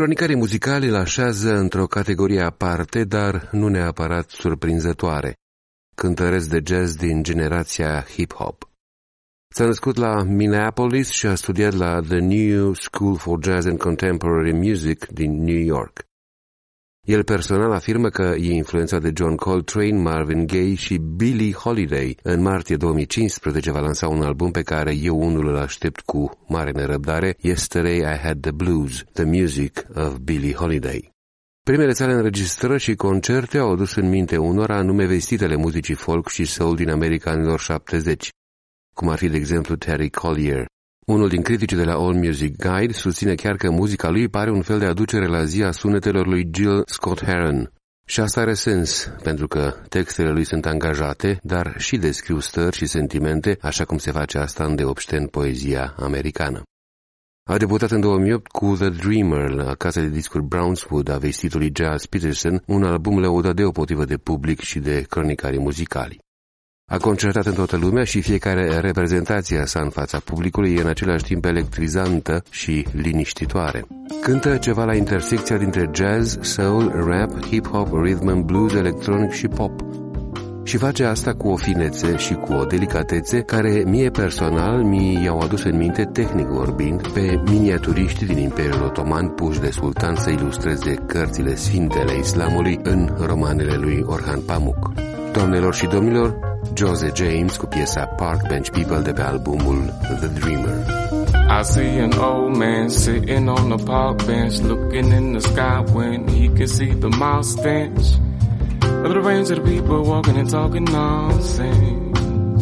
Cronicarii muzicali îl așează într-o categorie aparte, dar nu neapărat surprinzătoare. Cântăresc de jazz din generația hip-hop. S-a născut la Minneapolis și a studiat la The New School for Jazz and Contemporary Music din New York. El personal afirmă că e influențat de John Coltrane, Marvin Gaye și Billie Holiday. În martie 2015 va lansa un album pe care eu unul îl aștept cu mare nerăbdare, Yesterday I Had the Blues, The Music of Billie Holiday. Primele sale înregistrări și concerte au adus în minte unora anume vestitele muzicii folk și soul din America anilor 70, cum ar fi, de exemplu, Terry Collier. Unul din criticii de la All Music Guide susține chiar că muzica lui pare un fel de aducere la zi a sunetelor lui Jill Scott-Heron. Și asta are sens, pentru că textele lui sunt angajate, dar și descriu stări și sentimente, așa cum se face asta îndeopște în poezia americană. A debutat în 2008 cu The Dreamer la casa de discuri Brownswood a vestitului Giles Peterson, un album lăudat deopotrivă de public și de cronicarii muzicali. A concertat în toată lumea și fiecare reprezentație a sa în fața publicului e în același timp electrizantă și liniștitoare. Cântă ceva la intersecția dintre jazz, soul, rap, hip-hop, rhythm and blues, electronic și pop. Și face asta cu o finețe și cu o delicatețe care mie personal mi-au adus în minte, tehnic vorbind, pe miniaturiștii din Imperiul Otoman puși de sultan să ilustreze cărțile sfintele islamului în romanele lui Orhan Pamuk. Doamnelor și domnilor, Jose James cu piesa Park Bench People de pe albumul The Dreamer. I see an old man sitting on the park bench looking in the sky when he can see the mild stench of the range of the people walking and talking nonsense.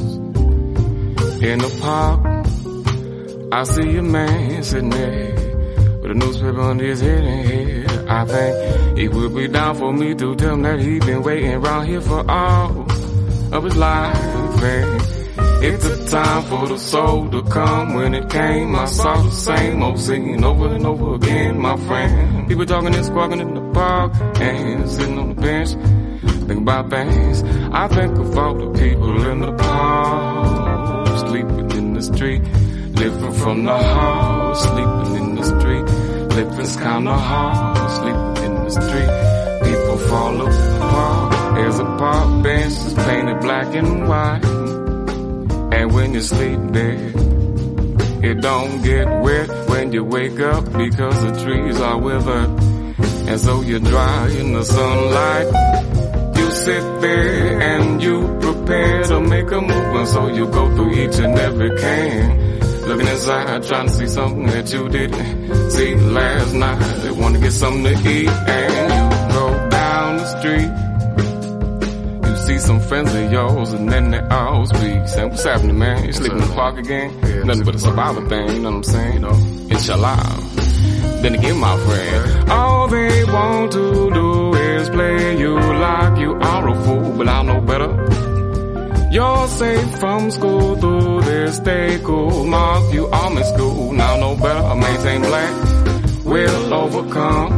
In the park, I see a man sitting there with a newspaper on his head. I think he would be down for me to tell him that he's been waiting around here for all of his life. And it took time for the soul to come. When it came, I saw the same old scene over and over again, my friend. People talking and squawking in the park and sitting on the bench, thinking about things. I think of all the people in the park, sleeping in the street, living from the hall, sleeping in the street, living's kinda hard, sleeping in the street. People fall apart. There's a park bench painted black and white, and when you sleep there, it don't get wet when you wake up because the trees are withered, and so you dry in the sunlight. You sit there and you prepare to make a move, and so you go through each and every can, looking inside, trying to see something that you didn't see last night. They want to get something to eat, and you go down the street. You see some friends of yours, and then they all speak. Saying, what's happening, man? You sleeping in the park again? Yeah, nothing but a survival thing, you know what I'm saying? You know, inshallah. Then again, my friend, all they want to do is play you like you are a fool, but I know better. You're safe from school through this stay cool. Mark, you are in school, now know better. Maintain black, will overcome.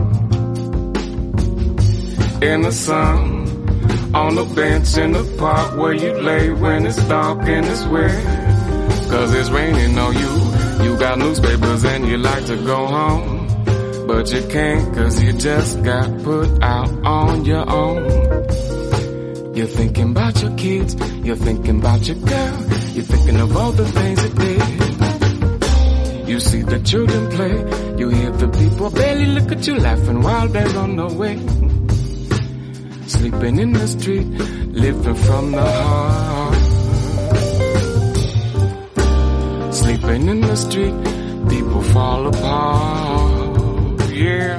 In the sun, on the bench in the park where you lay when it's dark and it's wet, 'cause it's raining on you. You got newspapers and you like to go home, but you can't 'cause you just got put out on your own. You're thinking about your kids, you're thinking about your girl, you're thinking of all the things it did. You see the children play, you hear the people barely look at you laughing while they run away. Sleeping in the street, living from the heart. Sleeping in the street, people fall apart, yeah.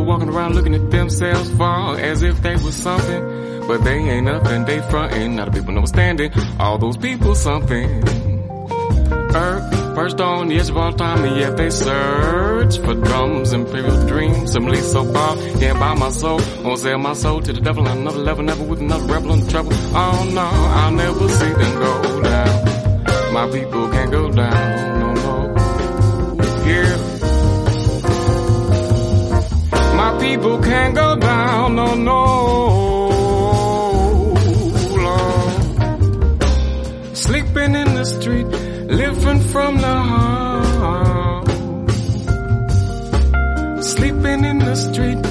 walking around looking at themselves fall as if they was something, but they ain't nothing, they frontin'. Now the people know standing, all those people something. Earth, first on the edge of all time, and yet they search for drums, imperial dreams. Similarly so far, can't buy my soul, won't sell my soul to the devil on another level, never with another rebel in trouble. Oh no, I'll never see them go down. My people can't go down, no more. Yeah. My people can't go down, no, no, Lord. Sleeping in the street, living from the heart. Sleeping in the street,